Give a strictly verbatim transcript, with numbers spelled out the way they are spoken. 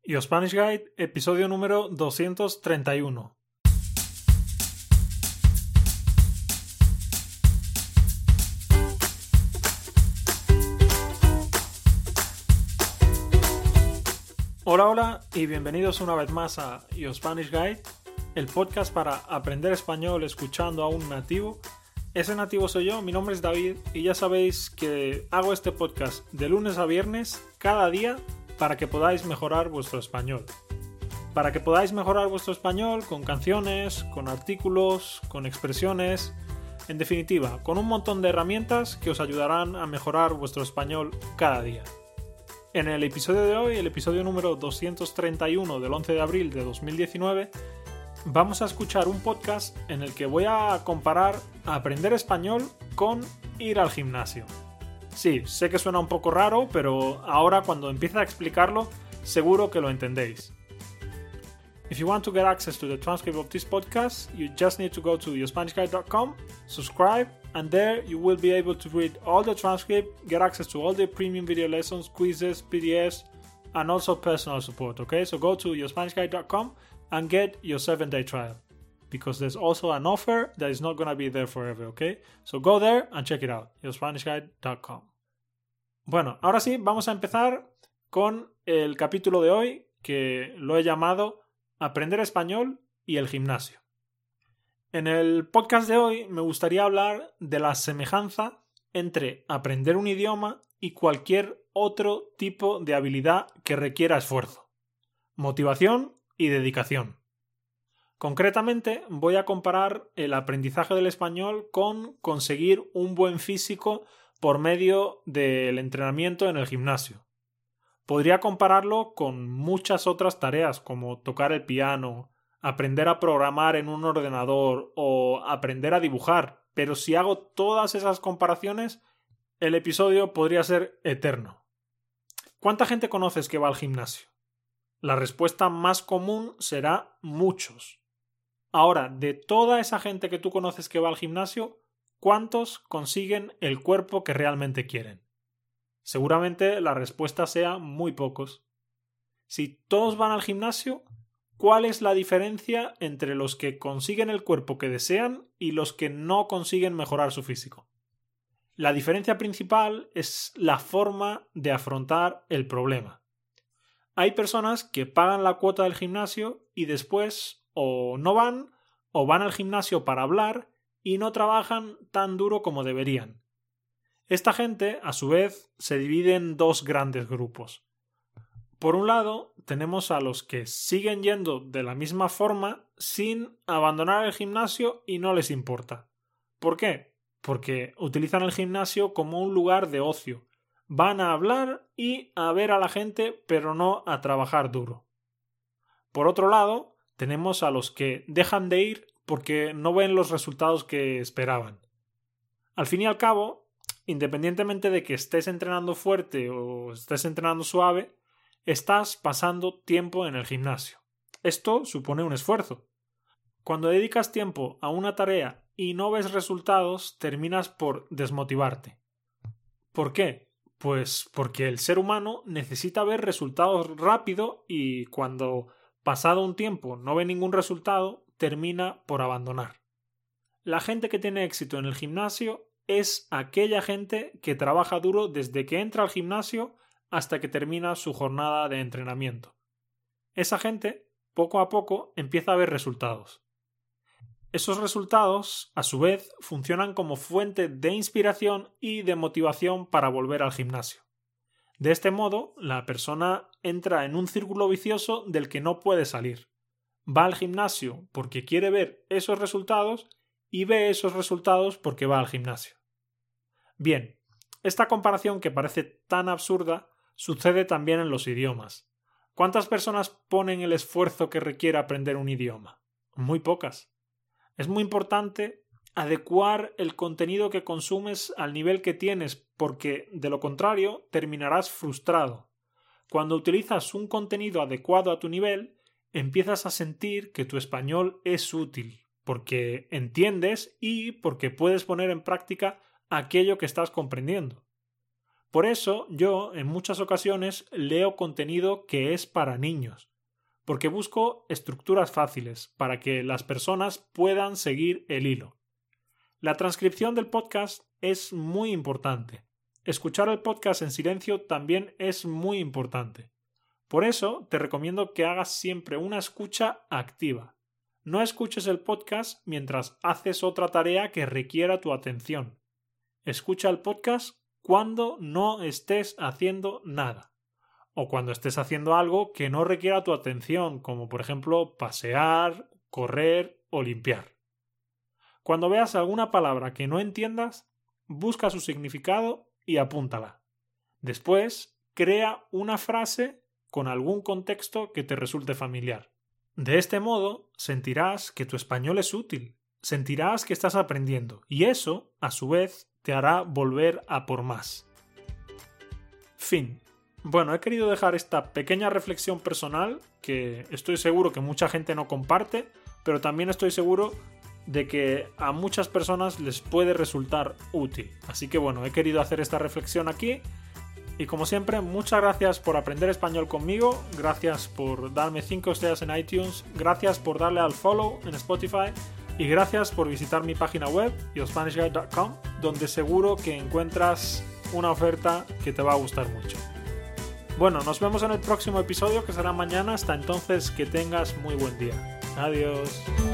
Your Spanish Guide, episodio número doscientos treinta y uno. Hola, hola y bienvenidos una vez más a Your Spanish Guide, el podcast para aprender español escuchando a un nativo. Ese nativo soy yo, mi nombre es David y ya sabéis que hago este podcast de lunes a viernes cada día para que podáis mejorar vuestro español. Para que podáis mejorar vuestro español con canciones, con artículos, con expresiones, en definitiva, con un montón de herramientas que os ayudarán a mejorar vuestro español cada día. En el episodio de hoy, el episodio número doscientos treinta y uno del once de abril de dos mil diecinueve, vamos a escuchar un podcast en el que voy a comparar aprender español con ir al gimnasio. Sí, sé que suena un poco raro, pero ahora cuando empiece a explicarlo, seguro que lo entendéis. If you want to get access to the transcript of this podcast, you just need to go to your spanish guide dot com, subscribe, and there you will be able to read all the transcript, get access to all the premium video lessons, quizzes, P D Fs, and also personal support, okay? So go to your spanish guide dot com and get your seven day trial, because there's also an offer that is not going to be there forever, okay? So go there and check it out, your spanish guide dot com. Bueno, ahora sí, vamos a empezar con el capítulo de hoy, que lo he llamado Aprender español y el gimnasio. En el podcast de hoy me gustaría hablar de la semejanza entre aprender un idioma y cualquier otro tipo de habilidad que requiera esfuerzo, motivación y dedicación. Concretamente, voy a comparar el aprendizaje del español con conseguir un buen físico por medio del entrenamiento en el gimnasio. Podría compararlo con muchas otras tareas como tocar el piano, aprender a programar en un ordenador o aprender a dibujar, pero si hago todas esas comparaciones, el episodio podría ser eterno. ¿Cuánta gente conoces que va al gimnasio? La respuesta más común será muchos. Ahora, de toda esa gente que tú conoces que va al gimnasio, ¿cuántos consiguen el cuerpo que realmente quieren? Seguramente la respuesta sea muy pocos. Si todos van al gimnasio, ¿cuál es la diferencia entre los que consiguen el cuerpo que desean y los que no consiguen mejorar su físico? La diferencia principal es la forma de afrontar el problema. Hay personas que pagan la cuota del gimnasio y después o no van o van al gimnasio para hablar y no trabajan tan duro como deberían. Esta gente, a su vez, se divide en dos grandes grupos. Por un lado, tenemos a los que siguen yendo de la misma forma sin abandonar el gimnasio y no les importa. ¿Por qué? Porque utilizan el gimnasio como un lugar de ocio. Van a hablar y a ver a la gente, pero no a trabajar duro. Por otro lado, tenemos a los que dejan de ir porque no ven los resultados que esperaban. Al fin y al cabo, independientemente de que estés entrenando fuerte o estés entrenando suave, estás pasando tiempo en el gimnasio. Esto supone un esfuerzo. Cuando dedicas tiempo a una tarea y no ves resultados, terminas por desmotivarte. ¿Por qué? Pues porque el ser humano necesita ver resultados rápido y cuando pasado un tiempo no ve ningún resultado, termina por abandonar. La gente que tiene éxito en el gimnasio es aquella gente que trabaja duro desde que entra al gimnasio hasta que termina su jornada de entrenamiento. Esa gente, poco a poco, empieza a ver resultados. Esos resultados, a su vez, funcionan como fuente de inspiración y de motivación para volver al gimnasio. De este modo, la persona entra en un círculo vicioso del que no puede salir. Va al gimnasio porque quiere ver esos resultados y ve esos resultados porque va al gimnasio. Bien, esta comparación que parece tan absurda sucede también en los idiomas. ¿Cuántas personas ponen el esfuerzo que requiere aprender un idioma? Muy pocas. Es muy importante adecuar el contenido que consumes al nivel que tienes, porque de lo contrario terminarás frustrado. Cuando utilizas un contenido adecuado a tu nivel, empiezas a sentir que tu español es útil, porque entiendes y porque puedes poner en práctica aquello que estás comprendiendo. Por eso yo en muchas ocasiones leo contenido que es para niños, porque busco estructuras fáciles para que las personas puedan seguir el hilo. La transcripción del podcast es muy importante. Escuchar el podcast en silencio también es muy importante. Por eso te recomiendo que hagas siempre una escucha activa. No escuches el podcast mientras haces otra tarea que requiera tu atención. Escucha el podcast cuando no estés haciendo nada. O cuando estés haciendo algo que no requiera tu atención, como por ejemplo pasear, correr o limpiar. Cuando veas alguna palabra que no entiendas, busca su significado y apúntala. Después, crea una frase con algún contexto que te resulte familiar. De este modo, sentirás que tu español es útil, sentirás que estás aprendiendo y eso, a su vez, te hará volver a por más. Fin. Bueno, he querido dejar esta pequeña reflexión personal que estoy seguro que mucha gente no comparte, pero también estoy seguro de que a muchas personas les puede resultar útil. Así que bueno, he querido hacer esta reflexión aquí. Y como siempre, muchas gracias por aprender español conmigo, gracias por darme cinco estrellas en iTunes, gracias por darle al follow en Spotify y gracias por visitar mi página web, yo spanish guide punto com, donde seguro que encuentras una oferta que te va a gustar mucho. Bueno, nos vemos en el próximo episodio que será mañana. Hasta entonces, que tengas muy buen día. Adiós.